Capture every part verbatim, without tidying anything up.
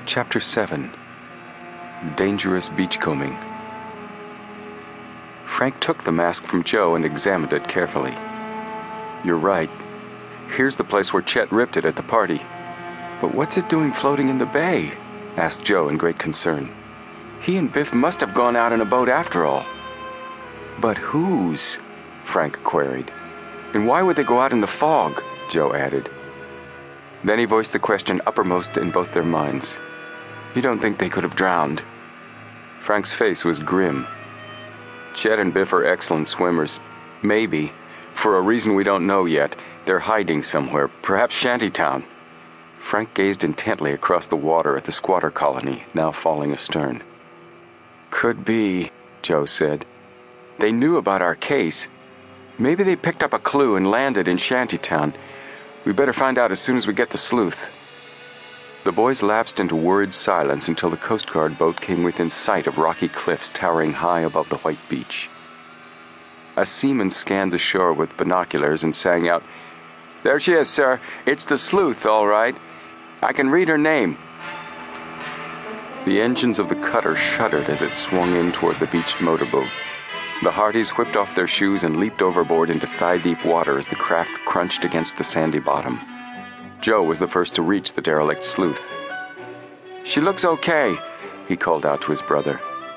Chapter seven. Dangerous Beachcombing. Frank took the mask from Joe and examined it carefully. You're right. Here's the place where Chet ripped it at the party. But what's it doing floating in the bay? Asked Joe in great concern. He and Biff must have gone out in a boat after all. But whose? Frank queried. And why would they go out in the fog? Joe added. Then he voiced the question uppermost in both their minds. You don't think they could have drowned? Frank's face was grim. Chet and Biff are excellent swimmers. Maybe. For a reason we don't know yet, they're hiding somewhere, perhaps Shantytown. Frank gazed intently across the water at the squatter colony, now falling astern. Could be, Joe said. They knew about our case. Maybe they picked up a clue and landed in Shantytown. We better find out as soon as we get the sleuth. The boys lapsed into worried silence until the Coast Guard boat came within sight of rocky cliffs towering high above the white beach. A seaman scanned the shore with binoculars and sang out, There she is, sir. It's the sleuth, all right. I can read her name. The engines of the cutter shuddered as it swung in toward the beached motorboat. The Hardys whipped off their shoes and leaped overboard into thigh-deep water as the craft crunched against the sandy bottom. Joe was the first to reach the derelict sleuth. She looks okay, he called out to his brother.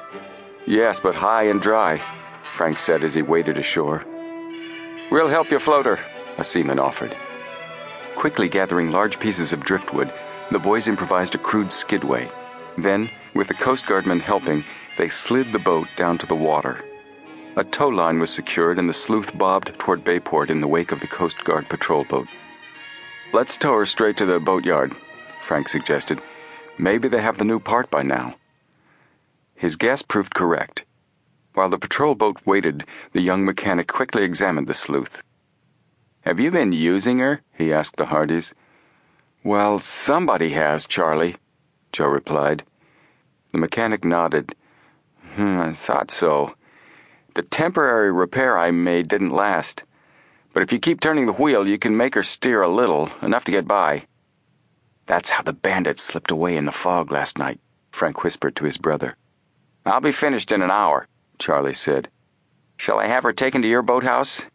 Yes, but high and dry, Frank said as he waded ashore. We'll help you float her, a seaman offered. Quickly gathering large pieces of driftwood, the boys improvised a crude skidway. Then, with the Coast Guardmen helping, they slid the boat down to the water. A tow line was secured and the sleuth bobbed toward Bayport in the wake of the Coast Guard patrol boat. Let's tow her straight to the boatyard, Frank suggested. Maybe they have the new part by now. His guess proved correct. While the patrol boat waited, the young mechanic quickly examined the sleuth. Have you been using her? He asked the Hardys. Well, somebody has, Charlie, Joe replied. The mechanic nodded. Hmm, I thought so. The temporary repair I made didn't last. But if you keep turning the wheel, you can make her steer a little, enough to get by. That's how the bandits slipped away in the fog last night, Frank whispered to his brother. I'll be finished in an hour, Charlie said. Shall I have her taken to your boathouse?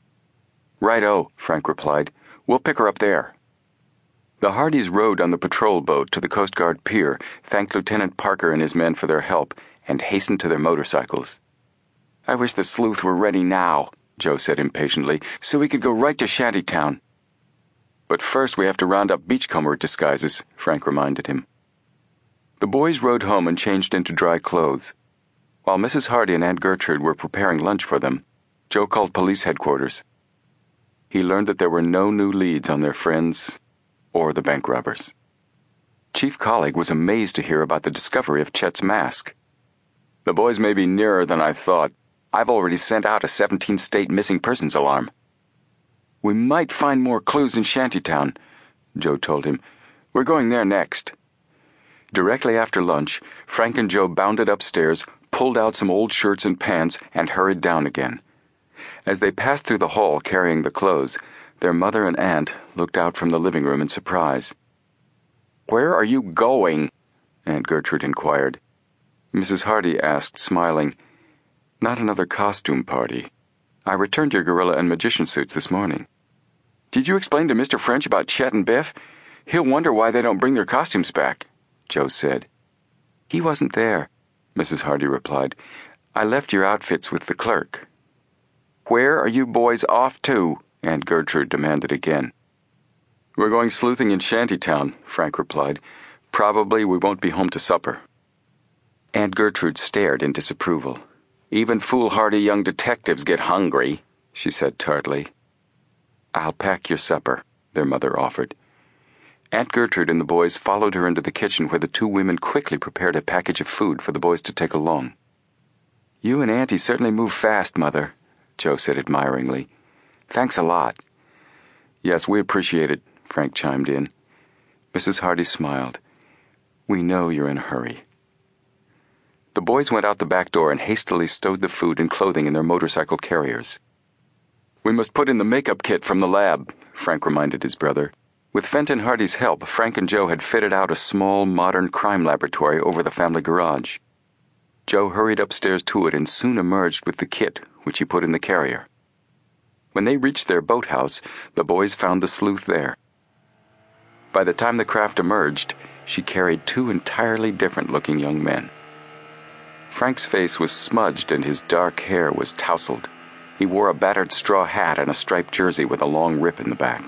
Right-o, Frank replied. We'll pick her up there. The Hardys rowed on the patrol boat to the Coast Guard pier, thanked Lieutenant Parker and his men for their help, and hastened to their motorcycles. I wish the sleuth were ready now, Joe said impatiently, so we could go right to Shantytown. But first we have to round up beachcomber disguises, Frank reminded him. The boys rode home and changed into dry clothes. While Missus Hardy and Aunt Gertrude were preparing lunch for them, Joe called police headquarters. He learned that there were no new leads on their friends or the bank robbers. Chief Colleague was amazed to hear about the discovery of Chet's mask. The boys may be nearer than I thought. I've already sent out a seventeen-state missing persons alarm. We might find more clues in Shantytown, Joe told him. We're going there next. Directly after lunch, Frank and Joe bounded upstairs, pulled out some old shirts and pants, and hurried down again. As they passed through the hall carrying the clothes, their mother and aunt looked out from the living room in surprise. Where are you going? Aunt Gertrude inquired. Missus Hardy asked, smiling. Not another costume party. I returned your gorilla and magician suits this morning. Did you explain to Mister French about Chet and Biff? He'll wonder why they don't bring their costumes back, Joe said. He wasn't there, Missus Hardy replied. I left your outfits with the clerk. Where are you boys off to? Aunt Gertrude demanded again. We're going sleuthing in Shantytown, Frank replied. Probably we won't be home to supper. Aunt Gertrude stared in disapproval. Even foolhardy young detectives get hungry, she said tartly. I'll pack your supper, their mother offered. Aunt Gertrude and the boys followed her into the kitchen where the two women quickly prepared a package of food for the boys to take along. You and Auntie certainly move fast, Mother, Joe said admiringly. Thanks a lot. Yes, we appreciate it, Frank chimed in. Missus Hardy smiled. We know you're in a hurry. The boys went out the back door and hastily stowed the food and clothing in their motorcycle carriers. We must put in the makeup kit from the lab, Frank reminded his brother. With Fenton Hardy's help, Frank and Joe had fitted out a small, modern crime laboratory over the family garage. Joe hurried upstairs to it and soon emerged with the kit, which he put in the carrier. When they reached their boathouse, the boys found the sleuth there. By the time the craft emerged, she carried two entirely different-looking young men. Frank's face was smudged and his dark hair was tousled. He wore a battered straw hat and a striped jersey with a long rip in the back.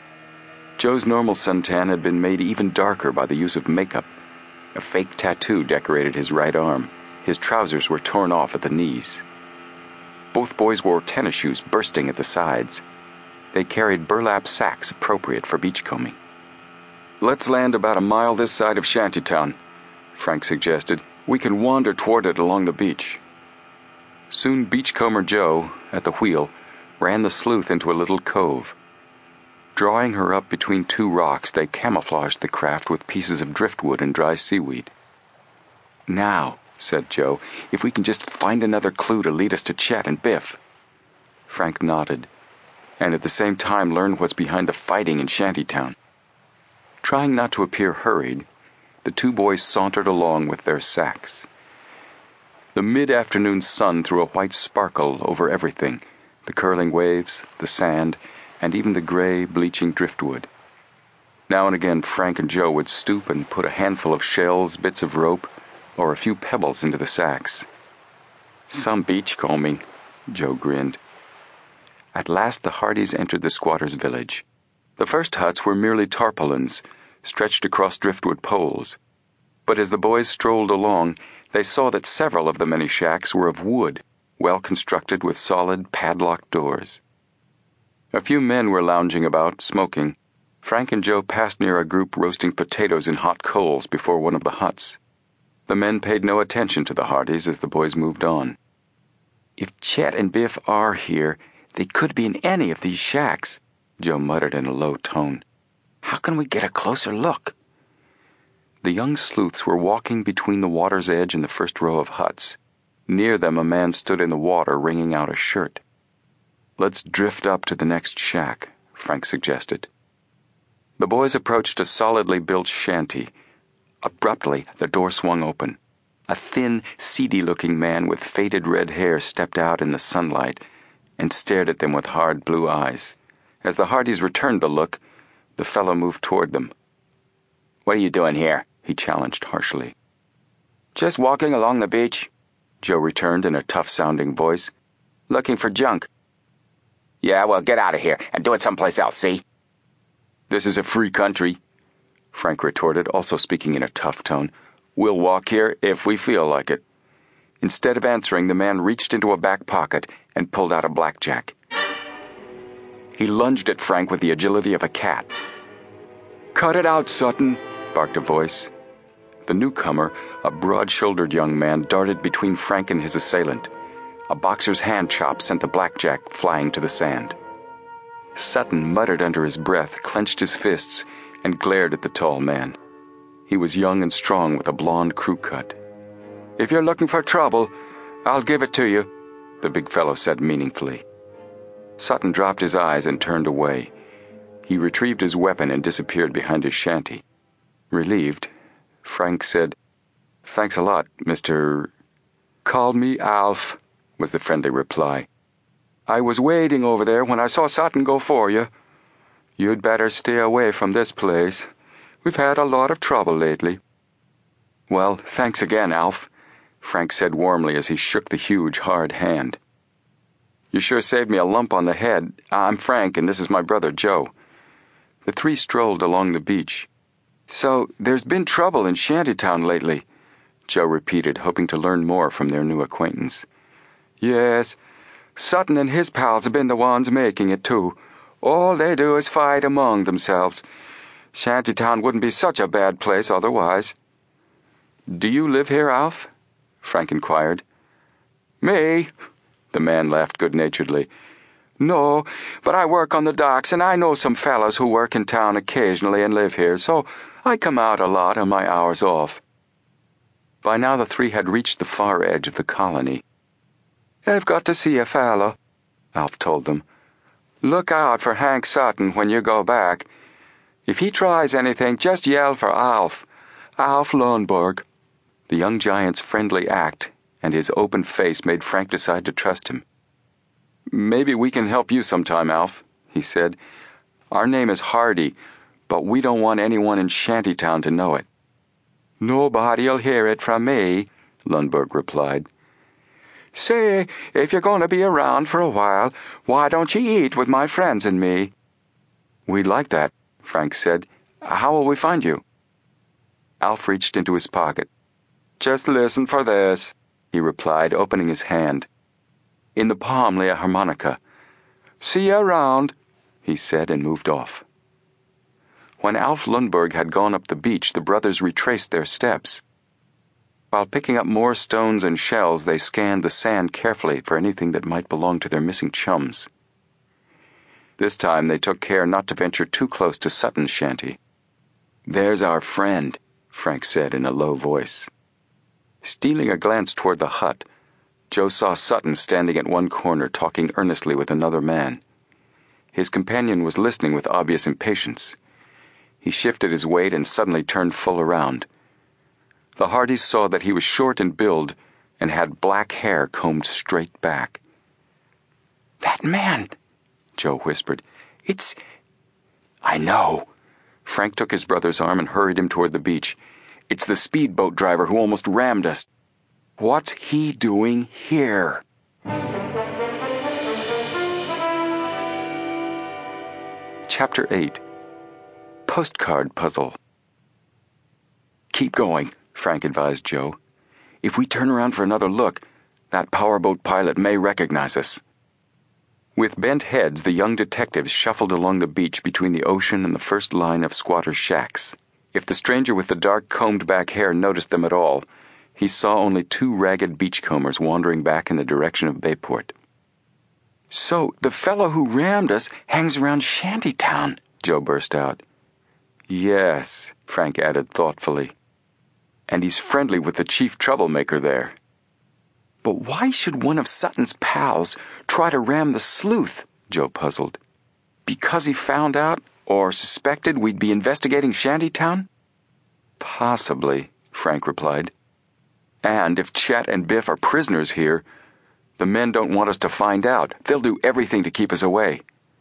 Joe's normal suntan had been made even darker by the use of makeup. A fake tattoo decorated his right arm. His trousers were torn off at the knees. Both boys wore tennis shoes bursting at the sides. They carried burlap sacks appropriate for beachcombing. "Let's land about a mile this side of Shantytown," Frank suggested. "We can wander toward it along the beach." Soon Beachcomber Joe, at the wheel, ran the sleuth into a little cove. Drawing her up between two rocks, they camouflaged the craft with pieces of driftwood and dry seaweed. "Now," said Joe, "if we can just find another clue to lead us to Chet and Biff." Frank nodded, and at the same time learned what's behind the fighting in Shantytown. Trying not to appear hurried, the two boys sauntered along with their sacks. The mid-afternoon sun threw a white sparkle over everything, the curling waves, the sand, and even the gray, bleaching driftwood. Now and again Frank and Joe would stoop and put a handful of shells, bits of rope, or a few pebbles into the sacks. "Some beachcombing," Joe grinned. At last the Hardys entered the squatters' village. The first huts were merely tarpaulins, stretched across driftwood poles. But as the boys strolled along, they saw that several of the many shacks were of wood, well constructed with solid, padlocked doors. A few men were lounging about, smoking. Frank and Joe passed near a group roasting potatoes in hot coals before one of the huts. The men paid no attention to the Hardys as the boys moved on. "If Chet and Biff are here, they could be in any of these shacks," Joe muttered in a low tone. "How can we get a closer look?" The young sleuths were walking between the water's edge and the first row of huts. Near them a man stood in the water wringing out a shirt. "Let's drift up to the next shack," Frank suggested. The boys approached a solidly built shanty. Abruptly, the door swung open. A thin, seedy-looking man with faded red hair stepped out in the sunlight and stared at them with hard blue eyes. As the Hardys returned the look, the fellow moved toward them. "What are you doing here?" he challenged harshly. "Just walking along the beach," Joe returned in a tough-sounding voice. "Looking for junk." "Yeah, well, get out of here and do it someplace else, see?" "This is a free country," Frank retorted, also speaking in a tough tone. "We'll walk here if we feel like it." Instead of answering, the man reached into a back pocket and pulled out a blackjack. He lunged at Frank with the agility of a cat. "Cut it out, Sutton," barked a voice. The newcomer, a broad-shouldered young man, darted between Frank and his assailant. A boxer's hand chop sent the blackjack flying to the sand. Sutton muttered under his breath, clenched his fists, and glared at the tall man. He was young and strong with a blonde crew cut. "If you're looking for trouble, I'll give it to you," the big fellow said meaningfully. Sutton dropped his eyes and turned away. He retrieved his weapon and disappeared behind his shanty. Relieved, Frank said, "Thanks a lot, Mister "Call me Alf," was the friendly reply. "I was waiting over there when I saw Sutton go for you. You'd better stay away from this place. We've had a lot of trouble lately." "Well, thanks again, Alf," Frank said warmly as he shook the huge, hard hand. "You sure saved me a lump on the head. I'm Frank, and this is my brother, Joe." The three strolled along the beach. "So, there's been trouble in Shantytown lately," Joe repeated, hoping to learn more from their new acquaintance. "Yes. Sutton and his pals have been the ones making it, too. All they do is fight among themselves. Shantytown wouldn't be such a bad place otherwise." "Do you live here, Alf?" Frank inquired. "Me?" The man laughed good-naturedly. "No, but I work on the docks, and I know some fellows who work in town occasionally and live here, so I come out a lot on my hours off." By now the three had reached the far edge of the colony. "I've got to see a fellow," Alf told them. "Look out for Hank Sutton when you go back. If he tries anything, just yell for Alf. Alf Lundberg." The young giant's friendly act and his open face made Frank decide to trust him. "Maybe we can help you sometime, Alf," he said. "Our name is Hardy, but we don't want anyone in Shantytown to know it." "Nobody'll hear it from me," Lundberg replied. "Say, if you're going to be around for a while, why don't you eat with my friends and me?" "We'd like that," Frank said. "How will we find you?" Alf reached into his pocket. "Just listen for this," he replied, opening his hand. In the palm lay a harmonica. "See you around," he said, and moved off. When Alf Lundberg had gone up the beach, the brothers retraced their steps. While picking up more stones and shells, they scanned the sand carefully for anything that might belong to their missing chums. This time they took care not to venture too close to Sutton's shanty. "There's our friend," Frank said in a low voice. Stealing a glance toward the hut, Joe saw Sutton standing at one corner talking earnestly with another man. His companion was listening with obvious impatience. He shifted his weight and suddenly turned full around. The Hardys saw that he was short in build and had black hair combed straight back. "That man," Joe whispered. "It's—" "I know." Frank took his brother's arm and hurried him toward the beach. "It's the speedboat driver who almost rammed us. What's he doing here?" Chapter eight. Postcard Puzzle. "Keep going," Frank advised Joe. "If we turn around for another look, that powerboat pilot may recognize us." With bent heads, the young detectives shuffled along the beach between the ocean and the first line of squatters' shacks. If the stranger with the dark combed-back hair noticed them at all, he saw only two ragged beachcombers wandering back in the direction of Bayport. "So the fellow who rammed us hangs around Shantytown," Joe burst out. "Yes," Frank added thoughtfully. "And he's friendly with the chief troublemaker there." "But why should one of Sutton's pals try to ram the sleuth?" Joe puzzled. "Because he found out or suspected we'd be investigating Shantytown?" "Possibly," Frank replied. "And if Chet and Biff are prisoners here, the men don't want us to find out. They'll do everything to keep us away."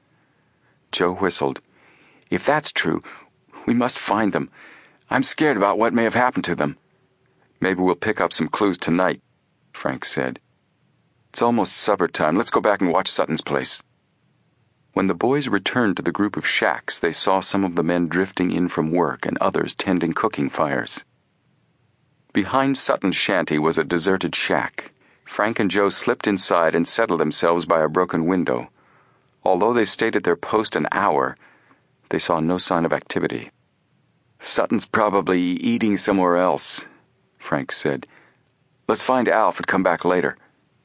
Joe whistled. "If that's true, we must find them. I'm scared about what may have happened to them." "Maybe we'll pick up some clues tonight," Frank said. "It's almost supper time. Let's go back and watch Sutton's place." When the boys returned to the group of shacks, they saw some of the men drifting in from work and others tending cooking fires. Behind Sutton's shanty was a deserted shack. Frank and Joe slipped inside and settled themselves by a broken window. Although they stayed at their post an hour, they saw no sign of activity. "Sutton's probably eating somewhere else," Frank said. "Let's find Alf and come back later."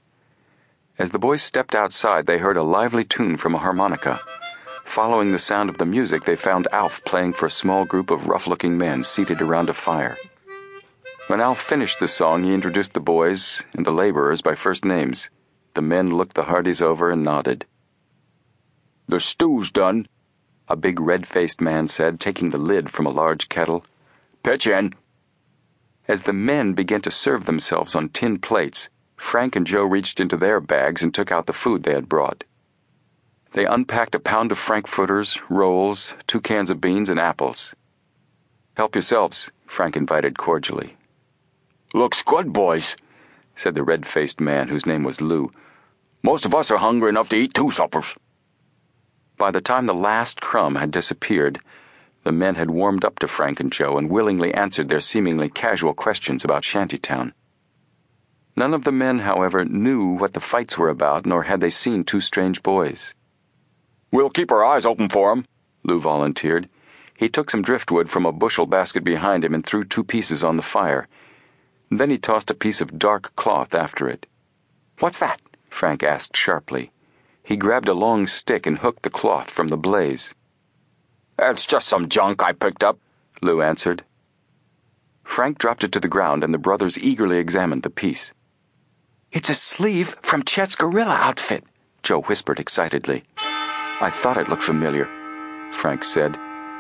As the boys stepped outside, they heard a lively tune from a harmonica. Following the sound of the music, they found Alf playing for a small group of rough-looking men seated around a fire. When Alf finished the song, he introduced the boys and the laborers by first names. The men looked the Hardys over and nodded. "The stew's done," a big red-faced man said, taking the lid from a large kettle. "Pitch in." As the men began to serve themselves on tin plates, Frank and Joe reached into their bags and took out the food they had brought. They unpacked a pound of frankfurters, rolls, two cans of beans, and apples. "Help yourselves," Frank invited cordially. "Looks good, boys," said the red-faced man whose name was Lou. "Most of us are hungry enough to eat two suppers." By the time the last crumb had disappeared, the men had warmed up to Frank and Joe and willingly answered their seemingly casual questions about Shantytown. None of the men, however, knew what the fights were about, nor had they seen two strange boys. "We'll keep our eyes open for 'em," Lou volunteered. He took some driftwood from a bushel basket behind him and threw two pieces on the fire. Then he tossed a piece of dark cloth after it. "What's that?" Frank asked sharply. He grabbed a long stick and hooked the cloth from the blaze. "It's just some junk I picked up," Lou answered. Frank dropped it to the ground and the brothers eagerly examined the piece. "It's a sleeve from Chet's gorilla outfit," Joe whispered excitedly. "I thought it looked familiar," Frank said.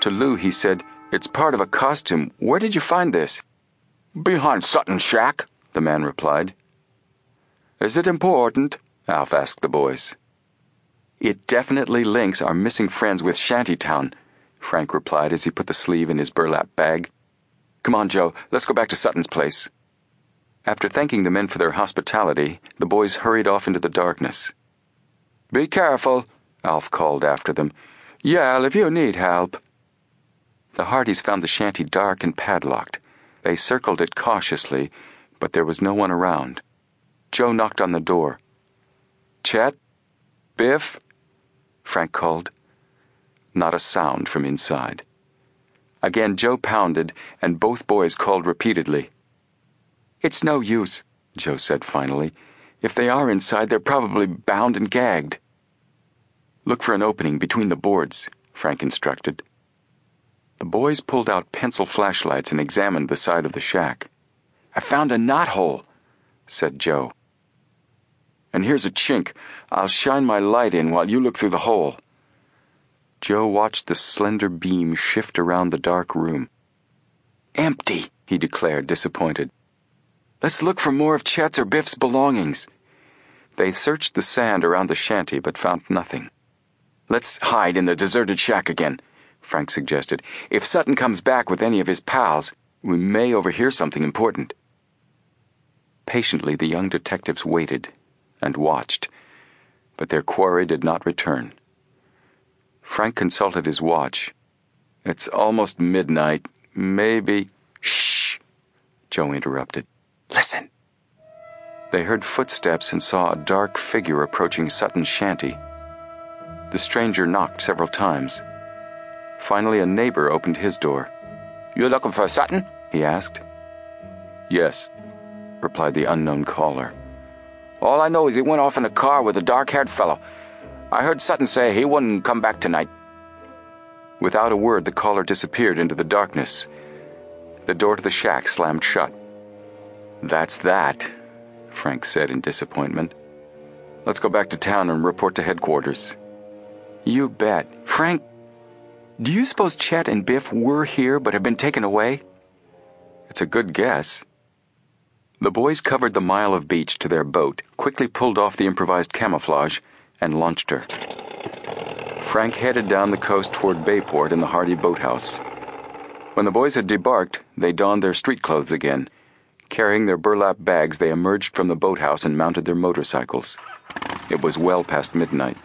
To Lou, he said, "It's part of a costume. Where did you find this?" "Behind Sutton's shack," the man replied. "Is it important?" Alf asked the boys. "It definitely links our missing friends with Shantytown," Frank replied as he put the sleeve in his burlap bag. "Come on, Joe, let's go back to Sutton's place." After thanking the men for their hospitality, the boys hurried off into the darkness. "Be careful," Alf called after them. "Yell if you need help." The Hardys found the shanty dark and padlocked. They circled it cautiously, but there was no one around. Joe knocked on the door. "Chet? Biff?" Frank called. Not a sound from inside. Again Joe pounded, and both boys called repeatedly. "It's no use," Joe said finally. "If they are inside, they're probably bound and gagged." "Look for an opening between the boards," Frank instructed. The boys pulled out pencil flashlights and examined the side of the shack. "I found a knothole," said Joe. "And here's a chink. I'll shine my light in while you look through the hole." Joe watched the slender beam shift around the dark room. "Empty," he declared, disappointed. "Let's look for more of Chet's or Biff's belongings." They searched the sand around the shanty but found nothing. "Let's hide in the deserted shack again," Frank suggested. "If Sutton comes back with any of his pals, we may overhear something important." Patiently the young detectives waited and watched, but their quarry did not return. Frank consulted his watch. "It's almost midnight. Maybe—" "Shh!" Joe interrupted. "Listen." They heard footsteps and saw a dark figure approaching Sutton's shanty. The stranger knocked several times. Finally, a neighbor opened his door. "You looking for Sutton?" he asked. "Yes," replied the unknown caller. "All I know is he went off in a car with a dark-haired fellow. I heard Sutton say he wouldn't come back tonight." Without a word, the caller disappeared into the darkness. The door to the shack slammed shut. "That's that," Frank said in disappointment. "Let's go back to town and report to headquarters." "You bet. Frank, do you suppose Chet and Biff were here but have been taken away?" "It's a good guess." The boys covered the mile of beach to their boat, quickly pulled off the improvised camouflage, and launched her. Frank headed down the coast toward Bayport in the Hardy boathouse. When the boys had debarked, they donned their street clothes again. Carrying their burlap bags, they emerged from the boathouse and mounted their motorcycles. It was well past midnight.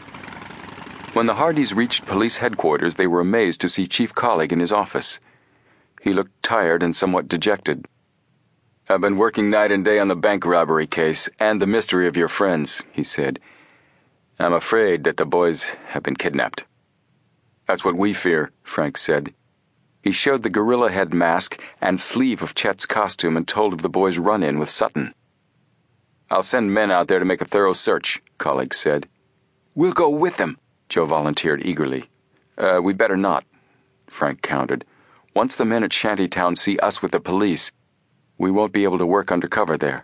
When the Hardys reached police headquarters, they were amazed to see Chief Collig in his office. He looked tired and somewhat dejected. "I've been working night and day on the bank robbery case and the mystery of your friends," he said. "I'm afraid that the boys have been kidnapped." "That's what we fear," Frank said. He showed the gorilla head mask and sleeve of Chet's costume and told of the boys' run-in with Sutton. "I'll send men out there to make a thorough search," Collig said. "We'll go with them," Joe volunteered eagerly. Uh, we'd better not," Frank countered. "Once the men at Shantytown see us with the police, we won't be able to work undercover there."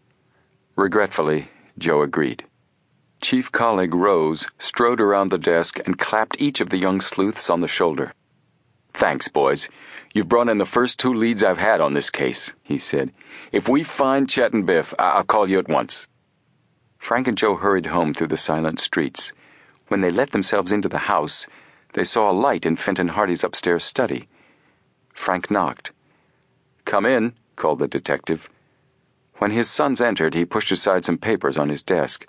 Regretfully, Joe agreed. Chief Collig rose, strode around the desk, and clapped each of the young sleuths on the shoulder. "Thanks, boys. You've brought in the first two leads I've had on this case," he said. "If we find Chet and Biff, I- I'll call you at once." Frank and Joe hurried home through the silent streets. When they let themselves into the house, they saw a light in Fenton Hardy's upstairs study. Frank knocked. "Come in," called the detective. When his sons entered, he pushed aside some papers on his desk.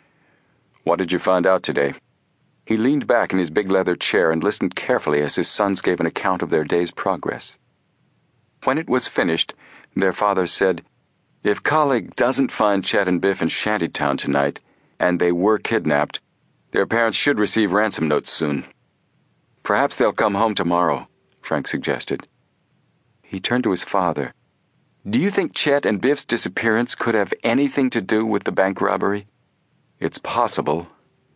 "What did you find out today?" He leaned back in his big leather chair and listened carefully as his sons gave an account of their day's progress. When it was finished, their father said, "If Collig doesn't find Chet and Biff in Shantytown tonight, and they were kidnapped, their parents should receive ransom notes soon. Perhaps they'll come home tomorrow," Frank suggested. He turned to his father. "Do you think Chet and Biff's disappearance could have anything to do with the bank robbery?" "It's possible."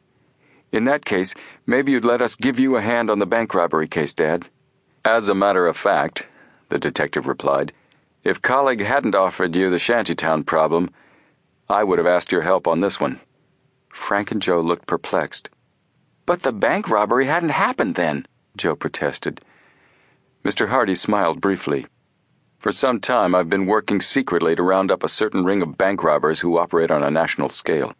"In that case, maybe you'd let us give you a hand on the bank robbery case, Dad." "As a matter of fact," the detective replied, "if Collig hadn't offered you the Shantytown problem, I would have asked your help on this one." Frank and Joe looked perplexed. "But the bank robbery hadn't happened then." Joe protested. Mister Hardy smiled briefly. For some time I've been working secretly to round up a certain ring of bank robbers who operate on a national scale.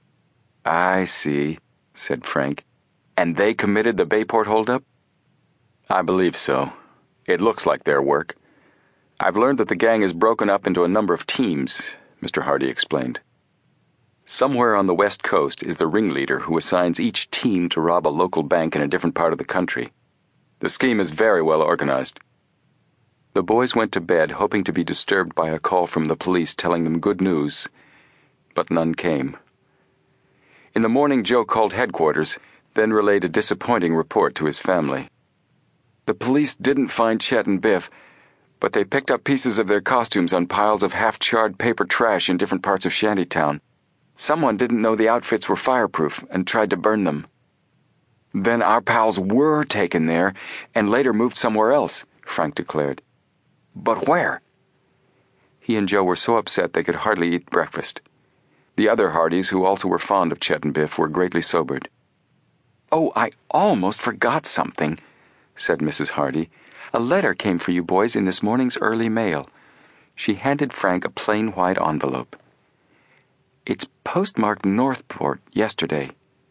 I see, said Frank. And they committed the Bayport holdup? I believe so. It looks like their work. I've learned that the gang is broken up into a number of teams, Mister Hardy explained. Somewhere on the West Coast is the ringleader who assigns each team to rob a local bank in a different part of the country. The scheme is very well organized. The boys went to bed hoping to be disturbed by a call from the police telling them good news, but none came. In the morning, Joe called headquarters, then relayed a disappointing report to his family. The police didn't find Chet and Biff, but they picked up pieces of their costumes on piles of half-charred paper trash in different parts of Shantytown. Someone didn't know the outfits were fireproof and tried to burn them. Then our pals were taken there and later moved somewhere else, Frank declared. But where? He and Joe were so upset they could hardly eat breakfast. The other Hardys, who also were fond of Chet and Biff, were greatly sobered. Oh, I almost forgot something, said Missus Hardy. A letter came for you boys in this morning's early mail. She handed Frank a plain white envelope. It's postmarked Northport yesterday.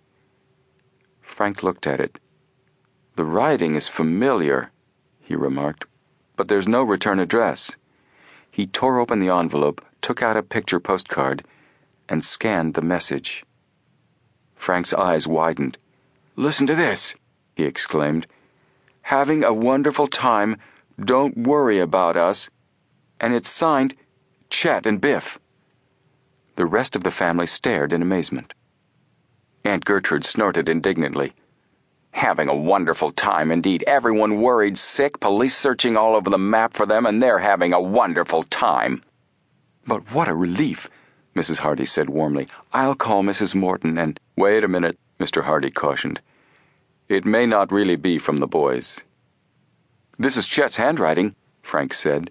Frank looked at it. The writing is familiar, he remarked, but there's no return address. He tore open the envelope, took out a picture postcard, and scanned the message. Frank's eyes widened. Listen to this, he exclaimed. Having a wonderful time, don't worry about us. And it's signed Chet and Biff. The rest of the family stared in amazement. Aunt Gertrude snorted indignantly. Having a wonderful time indeed. Everyone worried sick, police searching all over the map for them, and they're having a wonderful time. But what a relief, Missus Hardy said warmly. I'll call Missus Morton and— Wait a minute, Mister Hardy cautioned. It may not really be from the boys. This is Chet's handwriting, Frank said.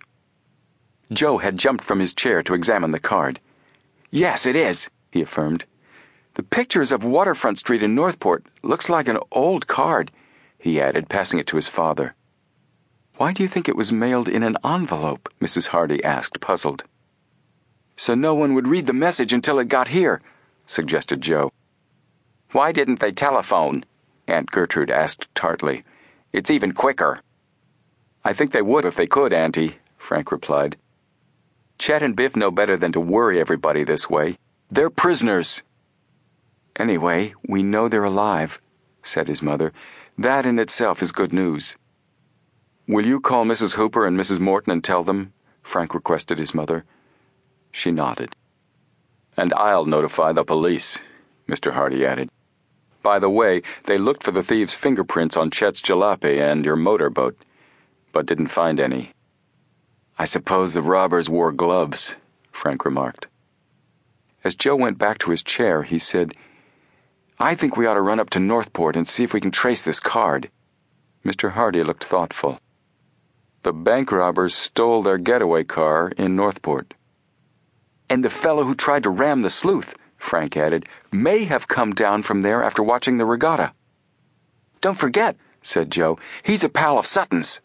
Joe had jumped from his chair to examine the card. Yes, it is, he affirmed. The pictures of Waterfront Street in Northport looks like an old card, he added, passing it to his father. Why do you think it was mailed in an envelope? Missus Hardy asked, puzzled. So no one would read the message until it got here, suggested Joe. Why didn't they telephone? Aunt Gertrude asked tartly. It's even quicker. I think they would if they could, Auntie, Frank replied. Chet and Biff know better than to worry everybody this way. They're prisoners. Anyway, we know they're alive, said his mother. That in itself is good news. Will you call Missus Hooper and Missus Morton and tell them? Frank requested his mother. She nodded. And I'll notify the police, Mister Hardy added. By the way, they looked for the thieves' fingerprints on Chet's jalopy and your motorboat, but didn't find any. I suppose the robbers wore gloves, Frank remarked. As Joe went back to his chair, he said, I think we ought to run up to Northport and see if we can trace this card. Mister Hardy looked thoughtful. The bank robbers stole their getaway car in Northport. And the fellow who tried to ram the sleuth, Frank added, may have come down from there after watching the regatta. Don't forget, said Joe, he's a pal of Sutton's.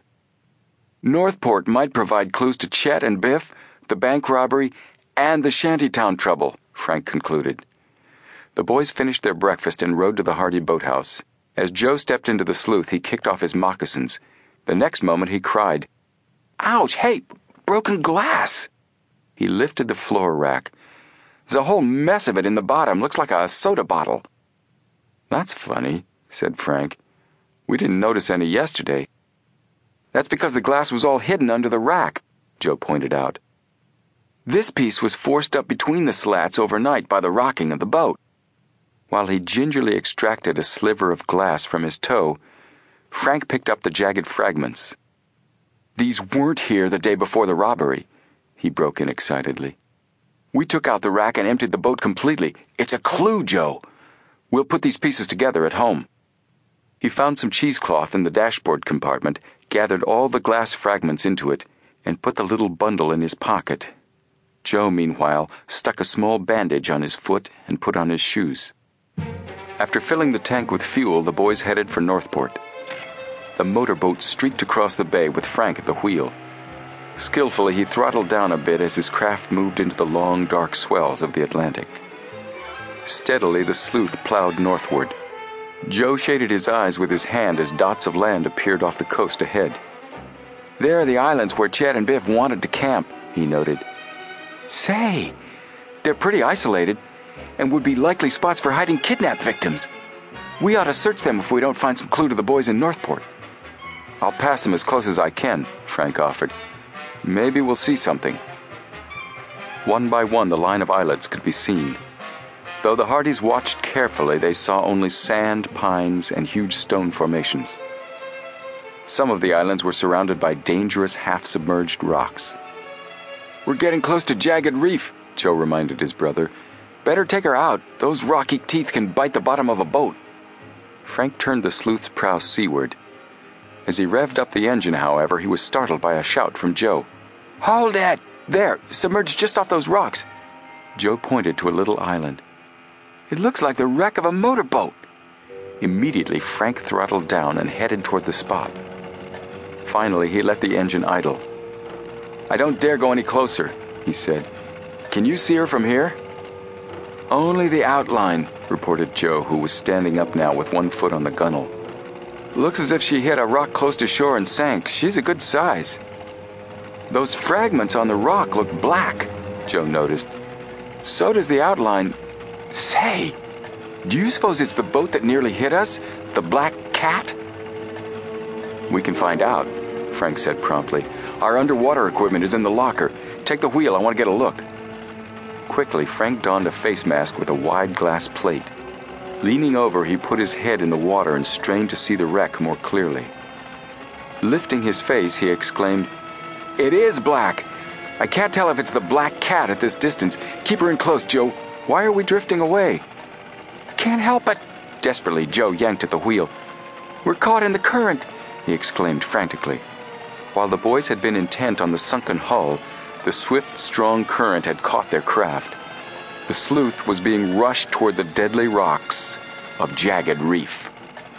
Northport might provide clues to Chet and Biff, the bank robbery, and the Shantytown trouble, Frank concluded. The boys finished their breakfast and rode to the Hardy boathouse. As Joe stepped into the sleuth, he kicked off his moccasins. The next moment he cried, Ouch, hey, broken glass! He lifted the floor rack. There's a whole mess of it in the bottom, looks like a soda bottle. That's funny, said Frank. We didn't notice any yesterday. That's because the glass was all hidden under the rack, Joe pointed out. This piece was forced up between the slats overnight by the rocking of the boat. While he gingerly extracted a sliver of glass from his toe, Frank picked up the jagged fragments. These weren't here the day before the robbery, he broke in excitedly. We took out the rack and emptied the boat completely. It's a clue, Joe. We'll put these pieces together at home. He found some cheesecloth in the dashboard compartment, gathered all the glass fragments into it, and put the little bundle in his pocket. Joe, meanwhile, stuck a small bandage on his foot and put on his shoes. After filling the tank with fuel, the boys headed for Northport. the motorboat streaked across the bay with Frank at the wheel. Skillfully, he throttled down a bit as his craft moved into the long, dark swells of the Atlantic. Steadily, the sleuth plowed northward. Joe shaded his eyes with his hand as dots of land appeared off the coast ahead. There are the islands where Chet and Biff wanted to camp, he noted. Say, they're pretty isolated and would be likely spots for hiding kidnap victims. We ought to search them if we don't find some clue to the boys in Northport. I'll pass them as close as I can, Frank offered. Maybe we'll see something. One by one, the line of islets could be seen. Though the Hardys watched carefully, they saw only sand, pines, and huge stone formations. Some of the islands were surrounded by dangerous, half-submerged rocks. We're getting close to Jagged Reef, Joe reminded his brother. Better take her out. Those rocky teeth can bite the bottom of a boat. Frank turned the sleuth's prow seaward. As he revved up the engine, however, he was startled by a shout from Joe. Hold it! There, submerged just off those rocks. Joe pointed to a little island. It looks like the wreck of a motorboat. Immediately, Frank throttled down and headed toward the spot. Finally, he let the engine idle. I don't dare go any closer, he said. Can you see her from here? Only the outline, reported Joe, who was standing up now with one foot on the gunwale. Looks as if she hit a rock close to shore and sank. She's a good size. Those fragments on the rock look black, Joe noticed. So does the outline. Say, do you suppose it's the boat that nearly hit us? The Black Cat? We can find out, Frank said promptly. Our underwater equipment is in the locker. Take the wheel, I want to get a look. Quickly, Frank donned a face mask with a wide glass plate. Leaning over, he put his head in the water and strained to see the wreck more clearly. Lifting his face, he exclaimed, It is black! I can't tell if it's the Black Cat at this distance. Keep her in close, Joe. Why are we drifting away? Can't help it. Desperately, Joe yanked at the wheel. We're caught in the current, he exclaimed frantically. While the boys had been intent on the sunken hull, the swift, strong current had caught their craft. The sleuth was being rushed toward the deadly rocks of Jagged Reef.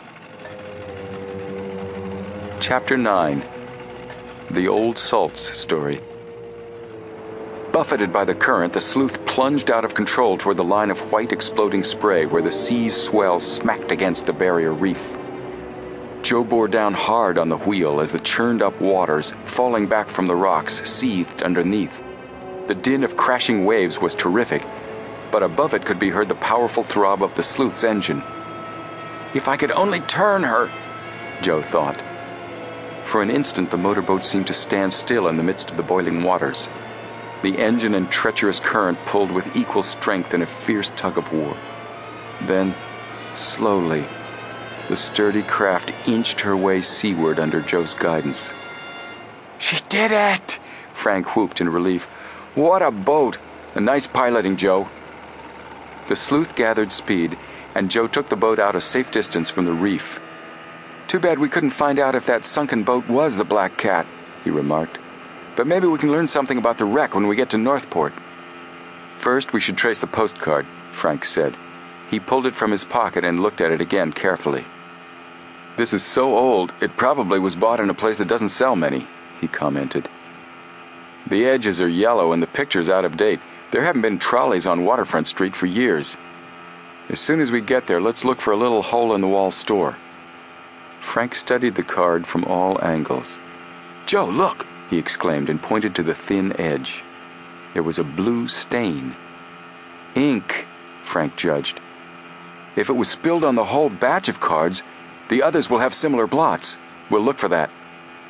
Chapter nine. The Old Salts Story. Buffeted by the current, the sleuth plunged out of control toward the line of white exploding spray where the sea's swell smacked against the barrier reef. Joe bore down hard on the wheel as the churned-up waters, falling back from the rocks, seethed underneath. The din of crashing waves was terrific, but above it could be heard the powerful throb of the sleuth's engine. If I could only turn her, Joe thought. For an instant, the motorboat seemed to stand still in the midst of the boiling waters. The engine and treacherous current pulled with equal strength in a fierce tug of war. Then, slowly, the sturdy craft inched her way seaward under Joe's guidance. She did it! Frank whooped in relief. What a boat! A nice piloting, Joe. The sleuth gathered speed, and Joe took the boat out a safe distance from the reef. Too bad we couldn't find out if that sunken boat was the Black Cat, he remarked. But maybe we can learn something about the wreck when we get to Northport. First, we should trace the postcard, Frank said. He pulled it from his pocket and looked at it again carefully. This is so old, it probably was bought in a place that doesn't sell many, he commented. The edges are yellow and the picture's out of date. There haven't been trolleys on Waterfront Street for years. As soon as we get there, let's look for a little hole-in-the-wall store. Frank studied the card from all angles. Joe, look, he exclaimed and pointed to the thin edge. There was a blue stain. Ink, Frank judged. If it was spilled on the whole batch of cards, the others will have similar blots. We'll look for that.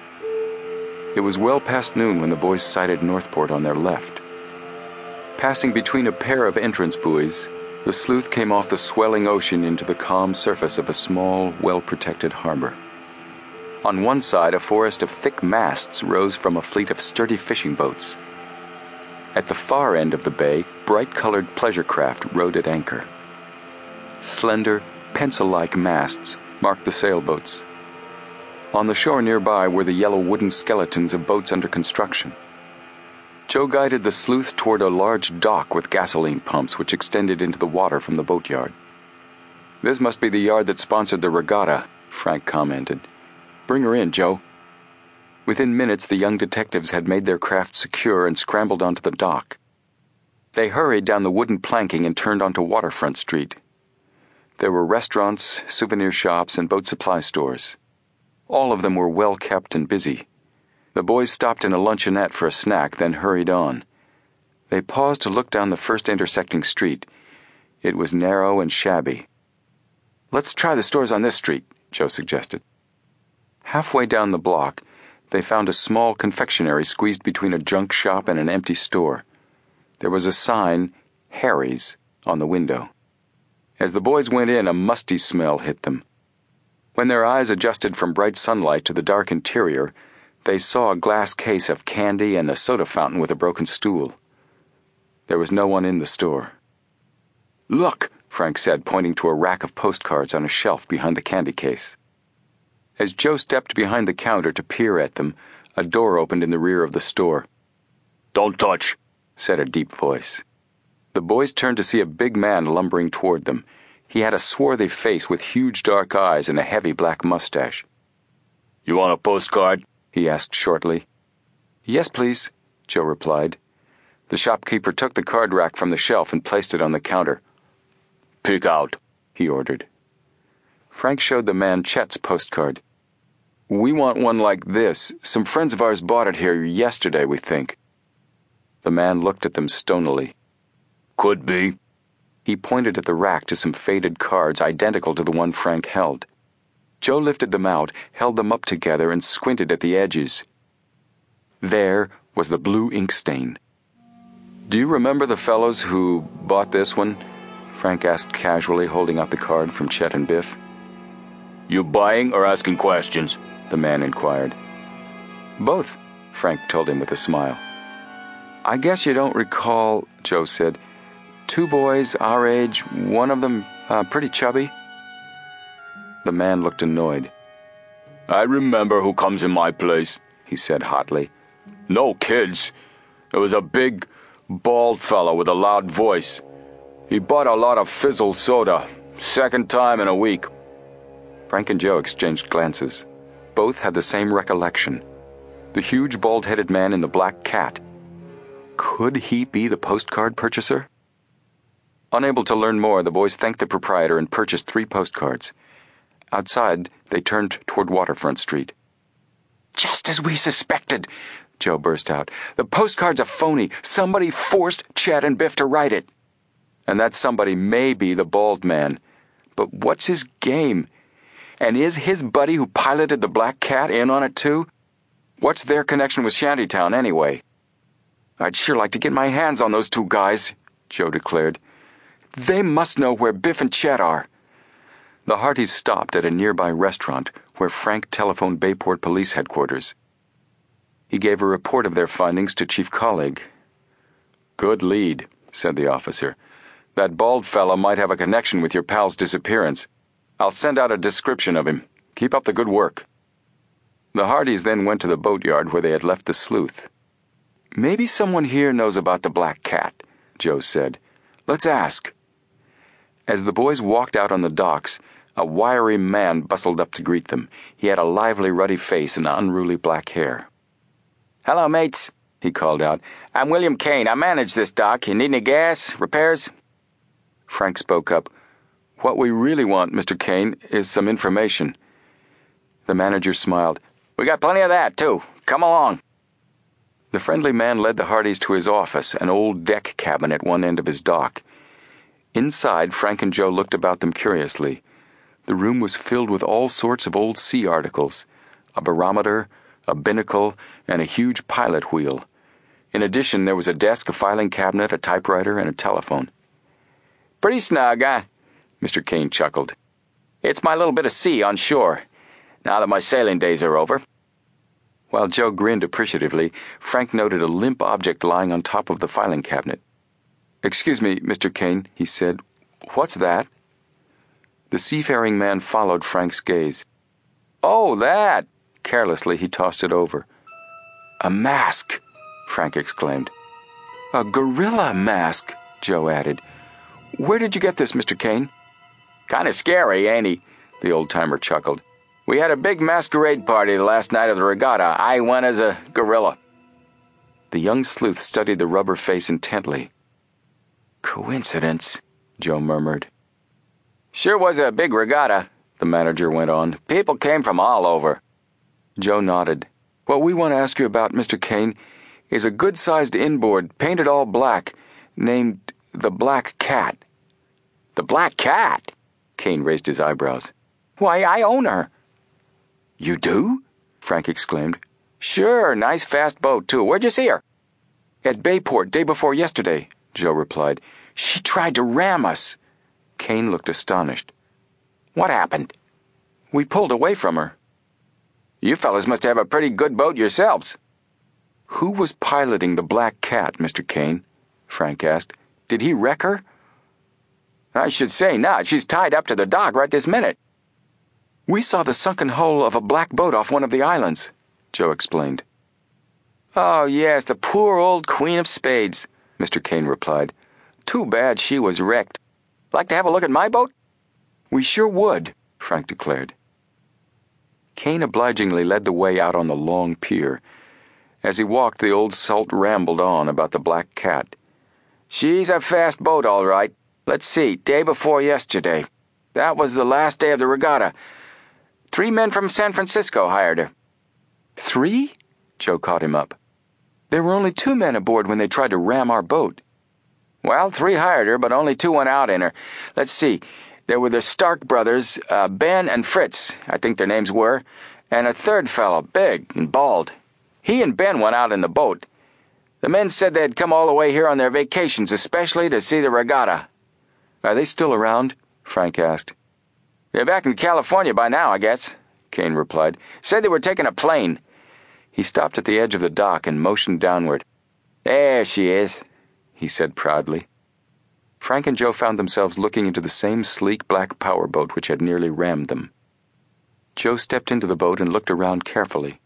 It was well past noon when the boys sighted Northport on their left. Passing between a pair of entrance buoys, the sleuth came off the swelling ocean into the calm surface of a small, well-protected harbor. On one side, a forest of thick masts rose from a fleet of sturdy fishing boats. At the far end of the bay, bright-colored pleasure craft rode at anchor. Slender, pencil-like masts marked the sailboats. On the shore nearby were the yellow wooden skeletons of boats under construction. Joe guided the sleuth toward a large dock with gasoline pumps which extended into the water from the boatyard. This must be the yard that sponsored the regatta, Frank commented. Bring her in, Joe." Within minutes, the young detectives had made their craft secure and scrambled onto the dock. They hurried down the wooden planking and turned onto Waterfront Street. There were restaurants, souvenir shops, and boat supply stores. All of them were well kept and busy. The boys stopped in a luncheonette for a snack, then hurried on. They paused to look down the first intersecting street. It was narrow and shabby. "Let's try the stores on this street," Joe suggested. Halfway down the block, they found a small confectionery squeezed between a junk shop and an empty store. There was a sign, "Harry's," on the window. As the boys went in, a musty smell hit them. When their eyes adjusted from bright sunlight to the dark interior, they saw a glass case of candy and a soda fountain with a broken stool. There was no one in the store. "Look," Frank said, pointing to a rack of postcards on a shelf behind the candy case. As Joe stepped behind the counter to peer at them, a door opened in the rear of the store. "Don't touch," said a deep voice. The boys turned to see a big man lumbering toward them. He had a swarthy face with huge dark eyes and a heavy black mustache. "You want a postcard?" he asked shortly. "Yes, please," Joe replied. The shopkeeper took the card rack from the shelf and placed it on the counter. "Pick out," he ordered. Frank showed the man Chet's postcard. "We want one like this. Some friends of ours bought it here yesterday, we think." The man looked at them stonily. "Could be." He pointed at the rack to some faded cards identical to the one Frank held. Joe lifted them out, held them up together, and squinted at the edges. There was the blue ink stain. "Do you remember the fellows who bought this one?" Frank asked casually, holding out the card from Chet and Biff. "You buying or asking questions?" the man inquired. "Both," Frank told him with a smile. "I guess you don't recall," Joe said. "Two boys, our age, one of them uh, pretty chubby." The man looked annoyed. "I remember who comes in my place," he said hotly. "No kids. It was a big, bald fellow with a loud voice. He bought a lot of fizzle soda. Second time in a week." Frank and Joe exchanged glances. Both had the same recollection. The huge bald-headed man in the black cat. Could he be the postcard purchaser? Unable to learn more, the boys thanked the proprietor and purchased three postcards. Outside, they turned toward Waterfront Street. "Just as we suspected," Joe burst out. "The postcard's a phony. Somebody forced Chet and Biff to write it. And that somebody may be the bald man. But what's his game? And is his buddy who piloted the Black Cat in on it too? What's their connection with Shantytown anyway?" "I'd sure like to get my hands on those two guys," Joe declared. "They must know where Biff and Chet are." The Hardys stopped at a nearby restaurant where Frank telephoned Bayport Police Headquarters. He gave a report of their findings to Chief Colleague. "Good lead," said the officer. "That bald fella might have a connection with your pal's disappearance. I'll send out a description of him. Keep up the good work." The Hardys then went to the boatyard where they had left the sleuth. "Maybe someone here knows about the Black Cat," Joe said. "Let's ask." As the boys walked out on the docks, a wiry man bustled up to greet them. He had a lively, ruddy face and unruly black hair. "Hello, mates," he called out. "I'm William Kane. I manage this dock. You need any gas? Repairs?" Frank spoke up. "What we really want, Mister Kane, is some information." The manager smiled. "We got plenty of that, too. Come along." The friendly man led the Hardys to his office, an old deck cabin at one end of his dock. Inside, Frank and Joe looked about them curiously. The room was filled with all sorts of old sea articles, a barometer, a binnacle, and a huge pilot wheel. In addition, there was a desk, a filing cabinet, a typewriter, and a telephone. "Pretty snug, huh?" Mister Kane chuckled. "It's my little bit of sea on shore, now that my sailing days are over." While Joe grinned appreciatively, Frank noted a limp object lying on top of the filing cabinet. "Excuse me, Mister Kane," he said. "What's that?" The seafaring man followed Frank's gaze. "Oh, that!" Carelessly, he tossed it over. "A mask!" Frank exclaimed. "A gorilla mask," Joe added. "Where did you get this, Mister Kane?" "Kind of scary, ain't he?" The old-timer chuckled. We had a big masquerade party the last night of the regatta. I went as a gorilla." The young sleuth studied the rubber face intently. "Coincidence," Joe murmured. "Sure was a big regatta," the manager went on. "People came from all over." Joe nodded. "What we want to ask you about, Mister Kane, is a good-sized inboard painted all black, named the Black Cat." "The Black Cat?" Kane raised his eyebrows. "Why, I own her." "You do?" Frank exclaimed. "Sure, nice fast boat, too. Where'd you see her?" "At Bayport, day before yesterday," Joe replied. "She tried to ram us." Kane looked astonished. "What happened?" "We pulled away from her." "You fellas must have a pretty good boat yourselves." "Who was piloting the Black Cat, Mister Kane?" Frank asked. "Did he wreck her?" "I should say not. She's tied up to the dock right this minute." "We saw the sunken hull of a black boat off one of the islands," Joe explained. "Oh, yes, the poor old Queen of Spades," Mister Kane replied. "Too bad she was wrecked. Like to have a look at my boat?" "We sure would," Frank declared. Kane obligingly led the way out on the long pier. As he walked, the old salt rambled on about the Black Cat. "She's a fast boat, all right. Let's see, day before yesterday. That was the last day of the regatta. Three men from San Francisco hired her." "Three?" Joe caught him up. "There were only two men aboard when they tried to ram our boat." "Well, three hired her, but only two went out in her. Let's see. There were the Stark brothers, uh, Ben and Fritz, I think their names were, and a third fellow, big and bald. He and Ben went out in the boat. The men said they'd come all the way here on their vacations, especially to see the regatta." "Are they still around?" Frank asked. "They're back in California by now, I guess," Kane replied. "Said they were taking a plane." He stopped at the edge of the dock and motioned downward. "There she is," he said proudly. Frank and Joe found themselves looking into the same sleek black powerboat which had nearly rammed them. Joe stepped into the boat and looked around carefully.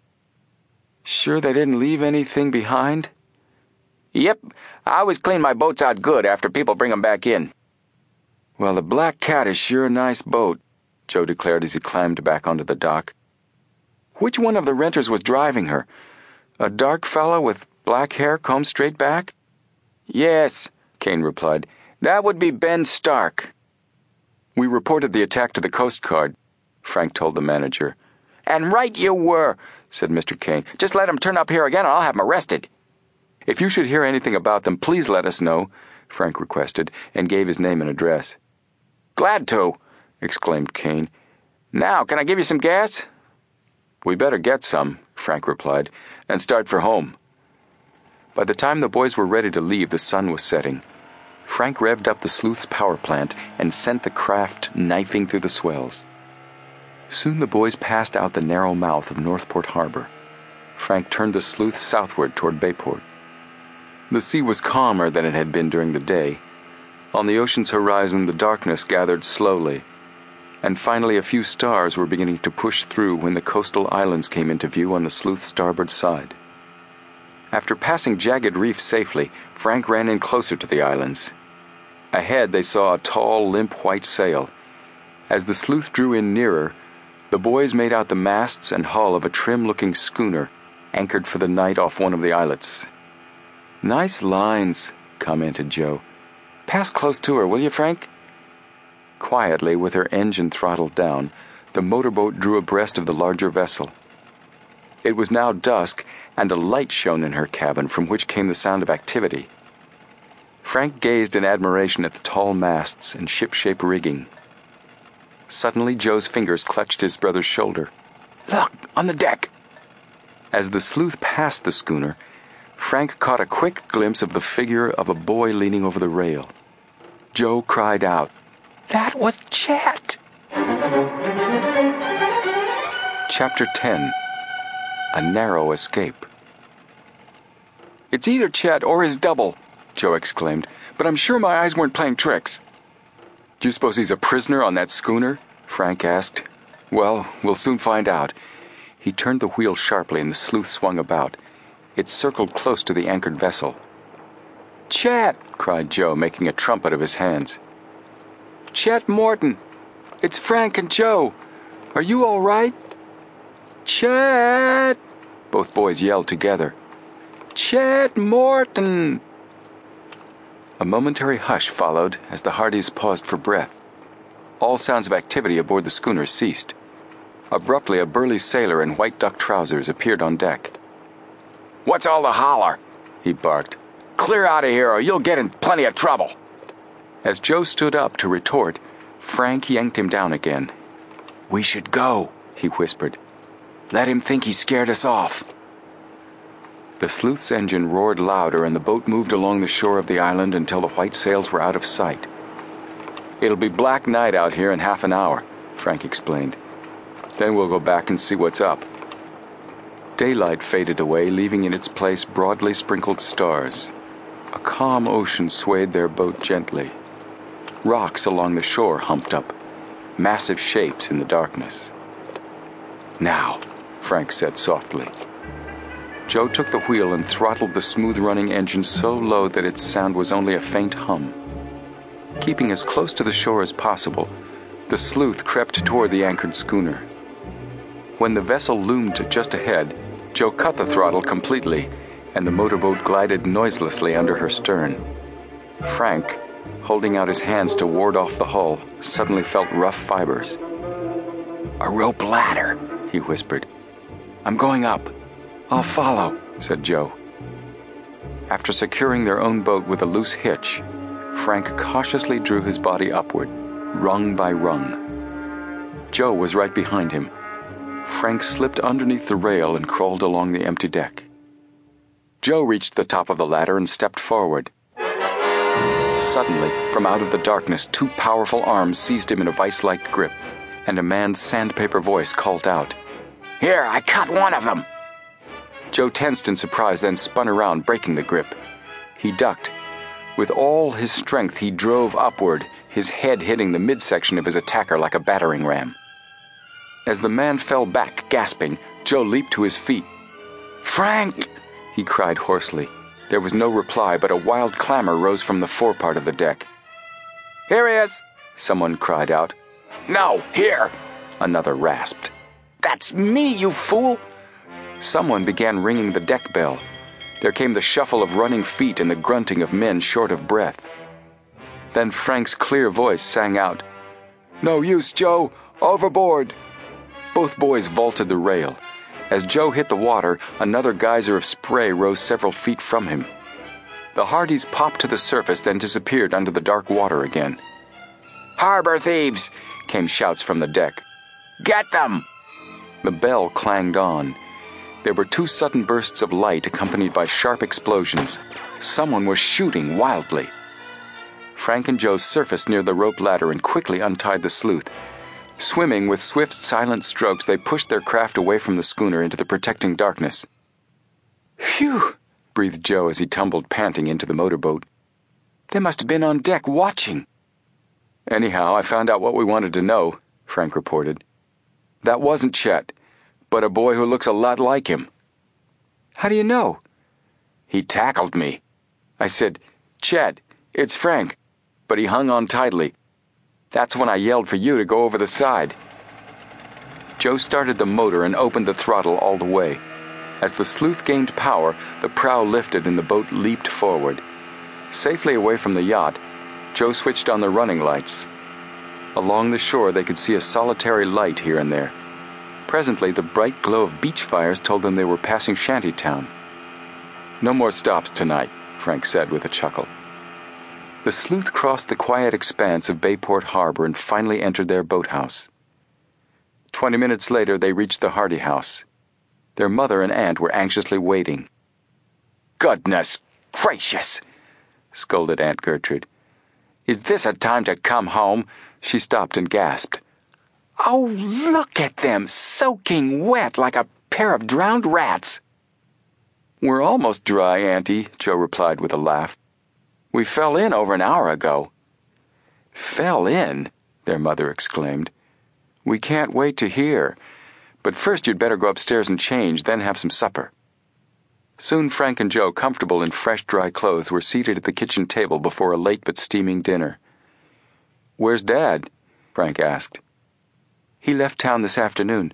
"Sure they didn't leave anything behind?" "Yep, I always clean my boats out good after people bring 'em back in." "Well, the Black Cat is sure a nice boat," Joe declared as he climbed back onto the dock. "Which one of the renters was driving her? A dark fellow with black hair combed straight back?" "Yes," Kane replied. "That would be Ben Stark." "We reported the attack to the Coast Guard," Frank told the manager. "And right you were," said Mister Kane. "Just let 'em turn up here again and I'll have 'em arrested." "If you should hear anything about them, please let us know," Frank requested, and gave his name and address. "Glad to," exclaimed Kane. "Now, can I give you some gas?" "We better get some," Frank replied, "and start for home." By the time the boys were ready to leave, the sun was setting. Frank revved up the sleuth's power plant and sent the craft knifing through the swells. Soon the boys passed out the narrow mouth of Northport Harbor. Frank turned the sleuth southward toward Bayport. The sea was calmer than it had been during the day. On the ocean's horizon, the darkness gathered slowly, and finally a few stars were beginning to push through when the coastal islands came into view on the sleuth's starboard side. After passing jagged reefs safely, Frank ran in closer to the islands. Ahead they saw a tall, limp white sail. As the sleuth drew in nearer, the boys made out the masts and hull of a trim-looking schooner, anchored for the night off one of the islets. "Nice lines," commented Joe. "Pass close to her, will you, Frank?" Quietly, with her engine throttled down, the motorboat drew abreast of the larger vessel. It was now dusk, and a light shone in her cabin from which came the sound of activity. Frank gazed in admiration at the tall masts and ship-shape rigging. Suddenly, Joe's fingers clutched his brother's shoulder. "Look, on the deck!" As the sleuth passed the schooner, Frank caught a quick glimpse of the figure of a boy leaning over the rail. Joe cried out, "That was Chet!" Chapter ten. A Narrow Escape. "It's either Chet or his double," Joe exclaimed, "but I'm sure my eyes weren't playing tricks." "Do you suppose he's a prisoner on that schooner?" Frank asked. "Well, we'll soon find out." He turned the wheel sharply and the sleuth swung about. It circled close to the anchored vessel. "Chet!" cried Joe, making a trumpet of his hands. "Chet Morton! It's Frank and Joe! Are you all right?" Chet! Both boys yelled together. Chet Morton! A momentary hush followed as the Hardys paused for breath. All sounds of activity aboard the schooner ceased. Abruptly, a burly sailor in white duck trousers appeared on deck. "What's all the holler?" he barked. "Clear out of here or you'll get in plenty of trouble." As Joe stood up to retort, Frank yanked him down again. "We should go," he whispered. "Let him think he scared us off." The sleuth's engine roared louder and the boat moved along the shore of the island until the white sails were out of sight. "It'll be black night out here in half an hour," Frank explained. "Then we'll go back and see what's up." Daylight faded away, leaving in its place broadly sprinkled stars. A calm ocean swayed their boat gently. Rocks along the shore humped up, massive shapes in the darkness. "Now," Frank said softly. Joe took the wheel and throttled the smooth-running engine so low that its sound was only a faint hum. Keeping as close to the shore as possible, the sleuth crept toward the anchored schooner. When the vessel loomed just ahead, Joe cut the throttle completely, and the motorboat glided noiselessly under her stern. Frank, holding out his hands to ward off the hull, suddenly felt rough fibers. "A rope ladder," he whispered. "I'm going up." "I'll follow," said Joe. After securing their own boat with a loose hitch, Frank cautiously drew his body upward, rung by rung. Joe was right behind him. Frank slipped underneath the rail and crawled along the empty deck. Joe reached the top of the ladder and stepped forward. Suddenly, from out of the darkness, two powerful arms seized him in a vice-like grip, and a man's sandpaper voice called out, "Here, I caught one of them!" Joe tensed in surprise, then spun around, breaking the grip. He ducked. With all his strength, he drove upward, his head hitting the midsection of his attacker like a battering ram. As the man fell back, gasping, Joe leaped to his feet. "Frank!" he cried hoarsely. There was no reply, but a wild clamor rose from the forepart of the deck. "Here he is!" someone cried out. "No, here!" another rasped. "That's me, you fool!" Someone began ringing the deck bell. There came the shuffle of running feet and the grunting of men short of breath. Then Frank's clear voice sang out, "No use, Joe! Overboard!" Both boys vaulted the rail. As Joe hit the water, another geyser of spray rose several feet from him. The Hardys popped to the surface, then disappeared under the dark water again. "Harbor thieves!" came shouts from the deck. "Get them!" The bell clanged on. There were two sudden bursts of light accompanied by sharp explosions. Someone was shooting wildly. Frank and Joe surfaced near the rope ladder and quickly untied the sleuth. Swimming with swift, silent strokes, they pushed their craft away from the schooner into the protecting darkness. "Phew!" breathed Joe as he tumbled panting into the motorboat. "They must have been on deck watching." "Anyhow, I found out what we wanted to know," Frank reported. "That wasn't Chet, but a boy who looks a lot like him." "How do you know?" "He tackled me. I said, 'Chet, it's Frank,' but he hung on tightly. That's when I yelled for you to go over the side." Joe started the motor and opened the throttle all the way. As the sleuth gained power, the prow lifted and the boat leaped forward. Safely away from the yacht, Joe switched on the running lights. Along the shore they could see a solitary light here and there. Presently the bright glow of beach fires told them they were passing Shantytown. "No more stops tonight," Frank said with a chuckle. The sleuth crossed the quiet expanse of Bayport Harbor and finally entered their boathouse. Twenty minutes later they reached the Hardy house. Their mother and aunt were anxiously waiting. "Goodness gracious!" scolded Aunt Gertrude. "Is this a time to come home?" She stopped and gasped. "Oh, look at them, soaking wet like a pair of drowned rats." "We're almost dry, Auntie," Joe replied with a laugh. "We fell in over an hour ago." "Fell in?" their mother exclaimed. "We can't wait to hear. But first you'd better go upstairs and change, then have some supper." Soon Frank and Joe, comfortable in fresh, dry clothes, were seated at the kitchen table before a late but steaming dinner. "Where's Dad?" Frank asked. "He left town this afternoon.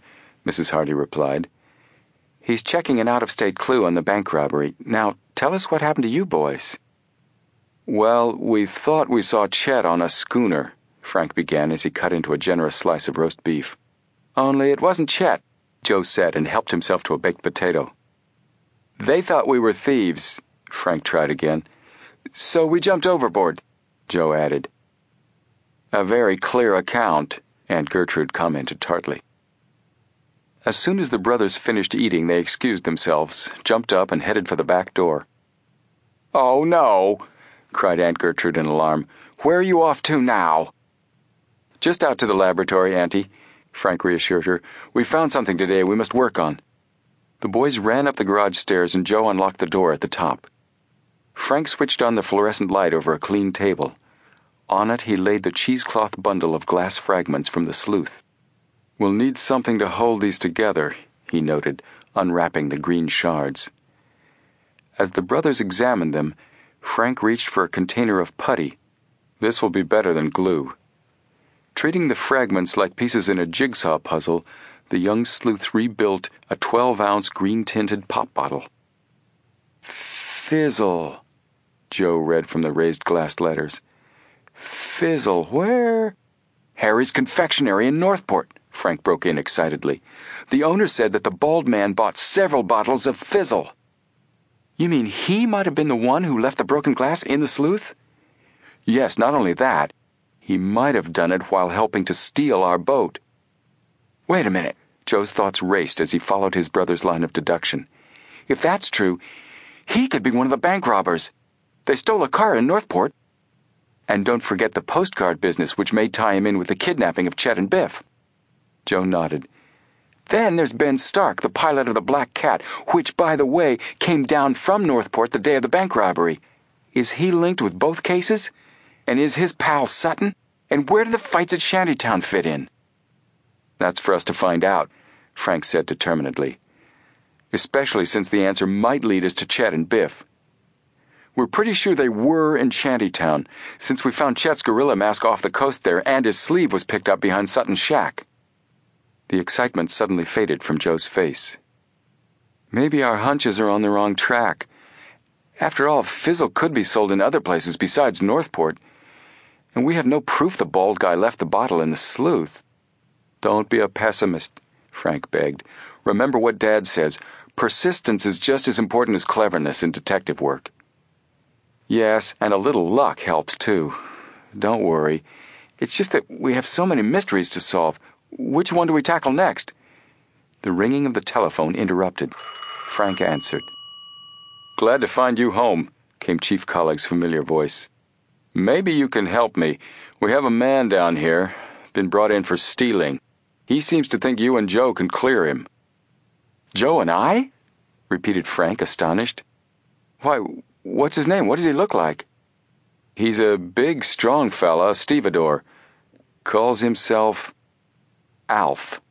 Missus Hardy replied. "He's checking an out-of-state clue on the bank robbery. Now, tell us what happened to you boys." "Well, we thought we saw Chet on a schooner," Frank began as he cut into a generous slice of roast beef. "Only it wasn't Chet," Joe said and helped himself to a baked potato. "They thought we were thieves," Frank tried again. "So we jumped overboard," Joe added. "A very clear account," Aunt Gertrude commented tartly. As soon as the brothers finished eating, they excused themselves, jumped up, and headed for the back door. "Oh, no," cried Aunt Gertrude in alarm. "Where are you off to now?" "Just out to the laboratory, Auntie," Frank reassured her. "We found something today we must work on." The boys ran up the garage stairs and Joe unlocked the door at the top. Frank switched on the fluorescent light over a clean table. On it he laid the cheesecloth bundle of glass fragments from the sleuth. "We'll need something to hold these together," he noted, unwrapping the green shards. As the brothers examined them, Frank reached for a container of putty. "This will be better than glue." Treating the fragments like pieces in a jigsaw puzzle, the young sleuths rebuilt a twelve-ounce green-tinted pop bottle. "Fizzle," Joe read from the raised glass letters. "Fizzle, where?" "Harry's Confectionery in Northport," Frank broke in excitedly. "The owner said that the bald man bought several bottles of Fizzle." "You mean he might have been the one who left the broken glass in the sleuth?" "Yes, not only that. He might have done it while helping to steal our boat." "Wait a minute." Joe's thoughts raced as he followed his brother's line of deduction. "If that's true, he could be one of the bank robbers. They stole a car in Northport. And don't forget the postcard business, which may tie him in with the kidnapping of Chet and Biff." Joe nodded. "Then there's Ben Stark, the pilot of the Black Cat, which, by the way, came down from Northport the day of the bank robbery. Is he linked with both cases? And is his pal Sutton? And where do the fights at Shantytown fit in?" "That's for us to find out," Frank said determinedly. "Especially since the answer might lead us to Chet and Biff. We're pretty sure they were in Shantytown, since we found Chet's gorilla mask off the coast there and his sleeve was picked up behind Sutton's shack." The excitement suddenly faded from Joe's face. "Maybe our hunches are on the wrong track. After all, Fizzle could be sold in other places besides Northport, and we have no proof the bald guy left the bottle in the sleuth." "Don't be a pessimist," Frank begged. "Remember what Dad says. Persistence is just as important as cleverness in detective work." "Yes, and a little luck helps too. Don't worry. It's just that we have so many mysteries to solve. Which one do we tackle next?" The ringing of the telephone interrupted. Frank answered. "Glad to find you home," came Chief Colleague's familiar voice. "Maybe you can help me. We have a man down here, been brought in for stealing. He seems to think you and Joe can clear him." "Joe and I?" repeated Frank, astonished. "Why, what's his name? What does he look like?" "He's a big, strong fella, stevedore. Calls himself Alf."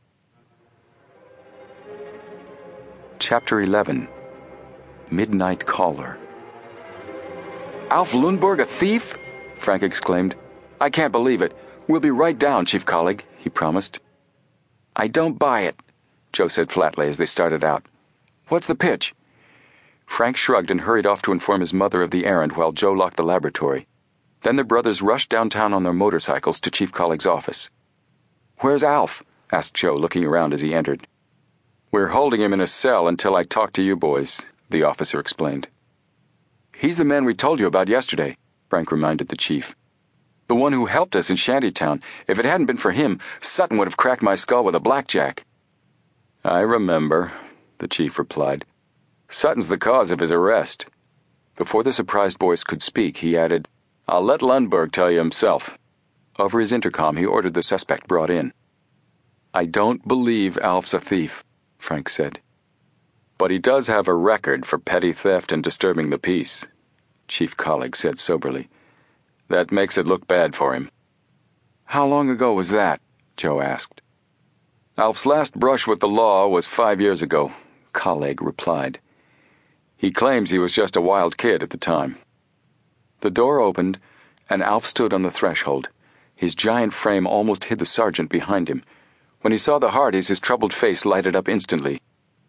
Chapter eleven. Midnight Caller. "Alf Lundberg, a thief?" Frank exclaimed. "I can't believe it. We'll be right down, Chief Colleague," he promised. "I don't buy it," Joe said flatly as they started out. "What's the pitch?" Frank shrugged and hurried off to inform his mother of the errand while Joe locked the laboratory. Then the brothers rushed downtown on their motorcycles to Chief Colleague's office. "Where's Alf?" asked Joe, looking around as he entered. "We're holding him in a cell until I talk to you boys," the officer explained. "He's the man we told you about yesterday," Frank reminded the chief. "The one who helped us in Shantytown. If it hadn't been for him, Sutton would have cracked my skull with a blackjack." "I remember," the chief replied. "Sutton's the cause of his arrest." Before the surprised boys could speak, he added, "I'll let Lundberg tell you himself." Over his intercom, he ordered the suspect brought in. "I don't believe Alf's a thief," Frank said. "But he does have a record for petty theft and disturbing the peace," Chief Colleague said soberly. "That makes it look bad for him." "How long ago was that?" Joe asked. "Alf's last brush with the law was five years ago," Colleague replied. "He claims he was just a wild kid at the time." The door opened, and Alf stood on the threshold. His giant frame almost hid the sergeant behind him. When he saw the Hardys, his troubled face lighted up instantly.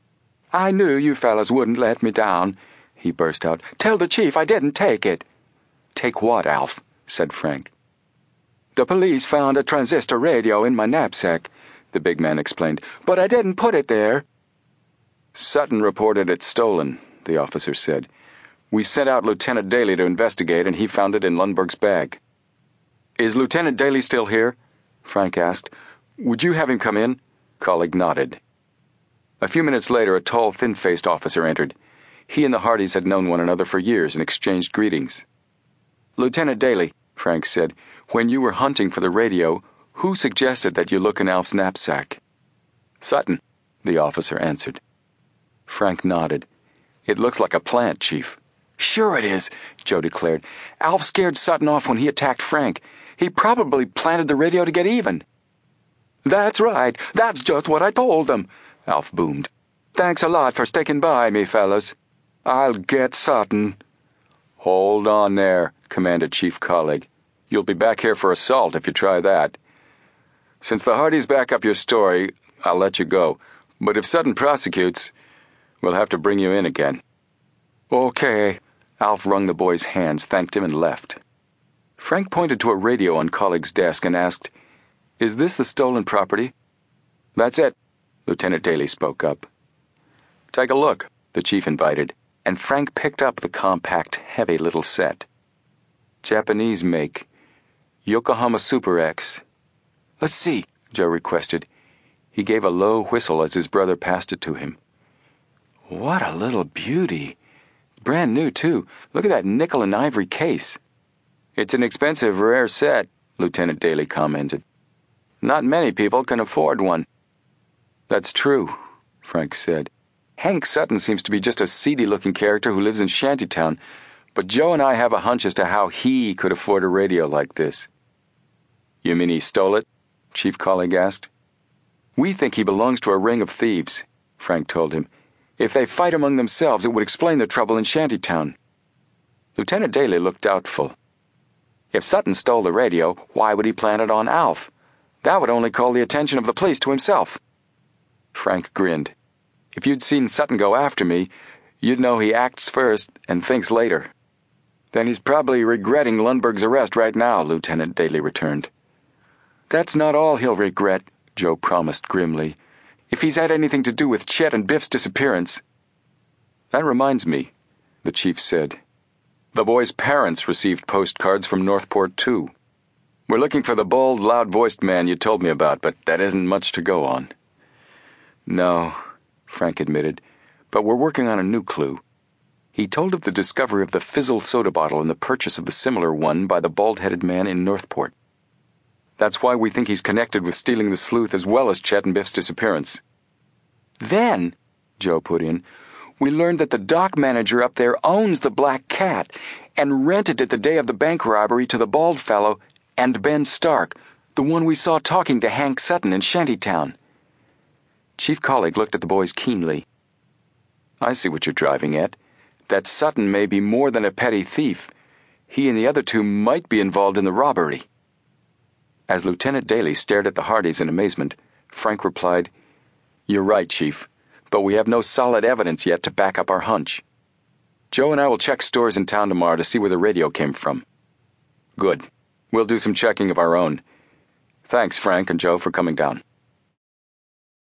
"I knew you fellas wouldn't let me down," he burst out. "Tell the chief I didn't take it." "Take what, Alf?" said Frank. "The police found a transistor radio in my knapsack," the big man explained, "but I didn't put it there." "Sutton reported it stolen," the officer said. "We sent out Lieutenant Daly to investigate, and he found it in Lundberg's bag." "Is Lieutenant Daly still here?" Frank asked. "Would you have him come in?" Colleague nodded. A few minutes later, a tall, thin-faced officer entered. He and the Hardys had known one another for years and exchanged greetings. "Lieutenant Daly," Frank said, "when you were hunting for the radio, who suggested that you look in Alf's knapsack?" "Sutton," the officer answered. Frank nodded. "It looks like a plant, Chief." "Sure it is," Joe declared. "Alf scared Sutton off when he attacked Frank. He probably planted the radio to get even." "That's right. That's just what I told them," Alf boomed. "Thanks a lot for sticking by me, fellas. I'll get Sutton." "Hold on there," commanded Chief Colleague. "You'll be back here for assault if you try that. Since the Hardys back up your story, I'll let you go. But if Sutton prosecutes, we'll have to bring you in again." "Okay." Alf wrung the boy's hands, thanked him, and left. Frank pointed to a radio on Colleague's desk and asked, "Is this the stolen property?" "That's it," Lieutenant Daly spoke up. "Take a look," the chief invited, and Frank picked up the compact, heavy little set. "Japanese make. Yokohama Super X." "Let's see," Joe requested. He gave a low whistle as his brother passed it to him. "What a little beauty. Brand new, too. Look at that nickel and ivory case." "It's an expensive, rare set," Lieutenant Daly commented. "Not many people can afford one." "That's true," Frank said. "Hank Sutton seems to be just a seedy-looking character who lives in Shantytown, but Joe and I have a hunch as to how he could afford a radio like this." "You mean he stole it?" Chief Colleague asked. "We think he belongs to a ring of thieves," Frank told him. "If they fight among themselves, it would explain the trouble in Shantytown." Lieutenant Daly looked doubtful. "If Sutton stole the radio, why would he plant it on Alf? That would only call the attention of the police to himself." Frank grinned. "If you'd seen Sutton go after me, you'd know he acts first and thinks later." "Then he's probably regretting Lundberg's arrest right now," Lieutenant Daly returned. "That's not all he'll regret," Joe promised grimly. "If he's had anything to do with Chet and Biff's disappearance." "That reminds me," the chief said. "The boy's parents received postcards from Northport, too. We're looking for the bald, loud-voiced man you told me about, but that isn't much to go on." "No," Frank admitted, "but we're working on a new clue. He told of the discovery of the fizzle soda bottle and the purchase of the similar one by the bald-headed man in Northport. That's why we think he's connected with stealing the sleuth as well as Chet and Biff's disappearance." "Then," Joe put in, "we learned that the dock manager up there owns the Black Cat and rented it the day of the bank robbery to the bald fellow and Ben Stark, the one we saw talking to Hank Sutton in Shantytown." Chief Colleague looked at the boys keenly. "I see what you're driving at. That Sutton may be more than a petty thief. He and the other two might be involved in the robbery." As Lieutenant Daly stared at the Hardys in amazement, Frank replied, "You're right, Chief, but we have no solid evidence yet to back up our hunch. Joe and I will check stores in town tomorrow to see where the radio came from." "Good. We'll do some checking of our own. Thanks, Frank and Joe, for coming down."